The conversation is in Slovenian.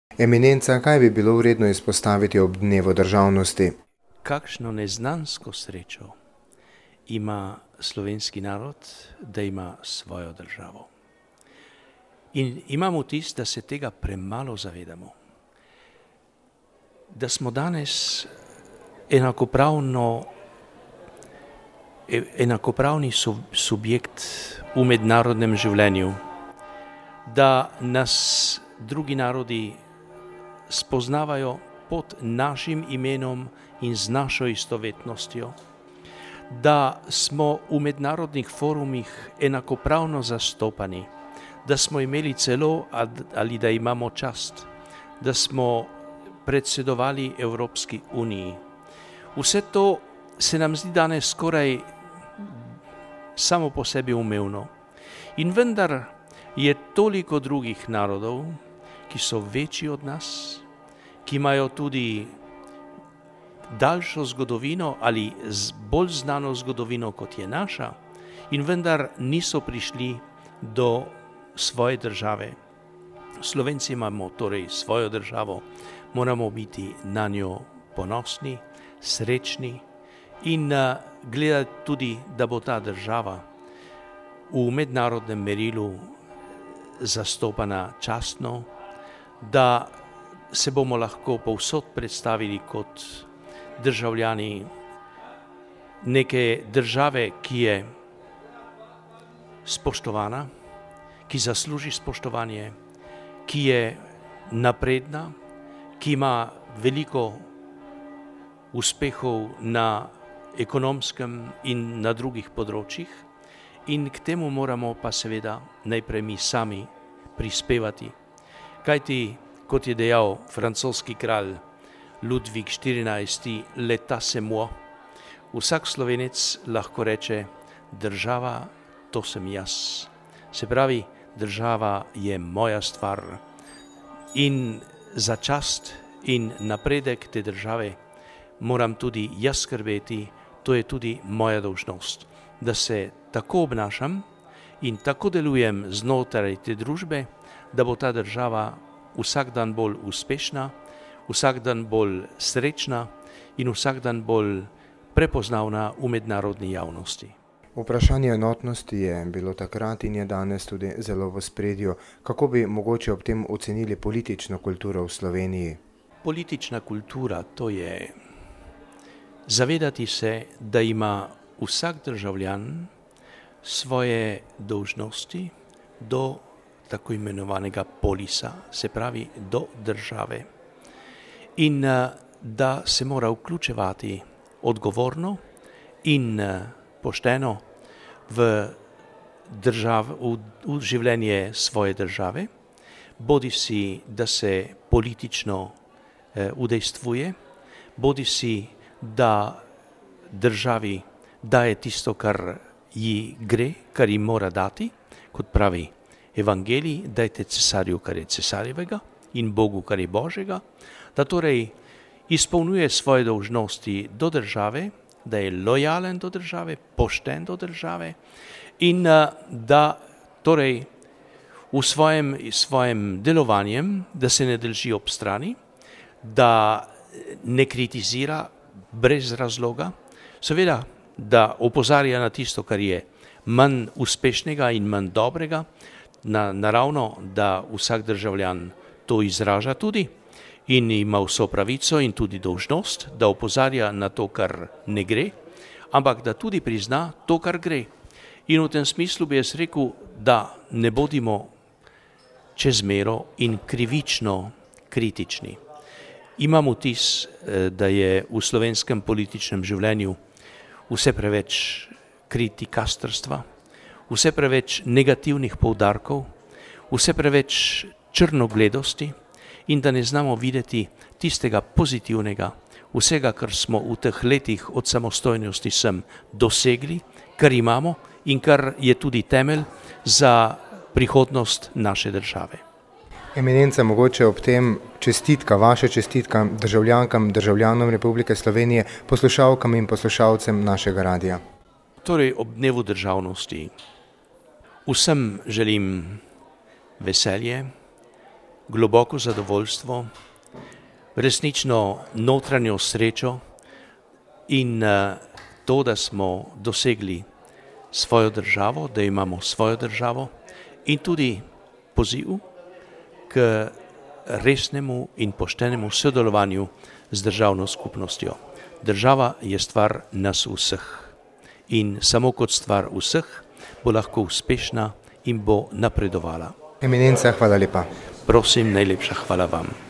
Eminenca, kaj bi bilo vredno izpostaviti ob dnevu državnosti? Kakšno neznansko srečo ima slovenski narod, da ima svojo državo. In imamo vtis, da se tega premalo zavedamo. Da smo danes enakopravni subjekt v mednarodnem življenju, da nas drugi narodi spoznavajo pod našim imenom in z našo istovetnostjo, da smo v mednarodnih forumih enakopravno zastopani, da smo imeli celo ali da imamo čast, da smo predsedovali Evropski uniji. Vse to se nam zdi danes skoraj samo po sebi umevno. In vendar je toliko drugih narodov, ki so večji od nas, ki imajo tudi daljšo zgodovino ali bolj znano zgodovino, kot je naša, in vendar niso prišli do svoje države. Slovenci imamo torej svojo državo, moramo biti na njo ponosni, srečni in gledati tudi, da bo ta država v mednarodnem merilu zastopana častno, da se bomo lahko povsod predstavili kot državljani neke države, ki je spoštovana, ki zasluži spoštovanje, ki je napredna, ki ima veliko uspehov na ekonomskem in na drugih področjih, in k temu moramo pa seveda najprej mi sami prispevati. Kajti, kot je dejal francoski kralj Ludvik XIV, l'état c'est moi, vsak Slovenec lahko reče, država, to sem jaz. Se pravi, država je moja stvar in za čast in napredek te države moram tudi jaz skrbeti, to je tudi moja dolžnost, da se tako obnašam in tako delujem znotraj te družbe, da bo ta država vsak dan bolj uspešna, vsak dan bolj srečna in vsak dan bolj prepoznavna v mednarodni javnosti. Vprašanje enotnosti je bilo takrat in je danes tudi zelo v ospredju. Kako bi mogoče ob tem ocenili politično kulturo v Sloveniji? Politična kultura, to je zavedati se, da ima vsak državljan svoje dolžnosti do tako imenovanega polisa, se pravi do države. In da se mora vključevati odgovorno in pošteno v življenje svoje države, bodisi da se politično udejstvuje, bodisi da državi daje tisto, kar ji gre, kar ji mora dati, kot pravi Evangelij, dajte cesarju, kar je cesarjevega, in Bogu, kar je Božjega, da torej izpolnjuje svoje dolžnosti do države, da je lojalen do države, pošten do države in da torej v svojem delovanjem, da se ne drži ob strani, da ne kritizira brez razloga, seveda, da opozarja na tisto, kar je manj uspešnega in manj dobrega, naravno, da vsak državljan to izraža tudi in ima vso pravico in tudi dolžnost, da opozarja na to, kar ne gre, ampak da tudi prizna to, kar gre. In v tem smislu bi jaz rekel, da ne bodimo čez mero in krivično kritični. Imam vtis, da je v slovenskem političnem življenju vse preveč kritikastrstva, vse preveč negativnih poudarkov, vse preveč črnogledosti in da ne znamo videti tistega pozitivnega, vsega, kar smo v teh letih od samostojnosti sem dosegli, kar imamo in kar je tudi temelj za prihodnost naše države. Eminenca, mogoče ob tem vaša čestitka državljankam, državljanom Republike Slovenije, poslušalkam in poslušalcem našega radia. Torej, ob dnevu državnosti vsem želim veselje, globoko zadovoljstvo, resnično notranjo srečo in to, da smo dosegli svojo državo, da imamo svojo državo in tudi poziv k resnemu in poštenemu sodelovanju z državno skupnostjo. Država je stvar nas vseh in samo kot stvar vseh bo lahko uspešna in bo napredovala. Eminenca, hvala lepa. Prosim, najlepša hvala vam.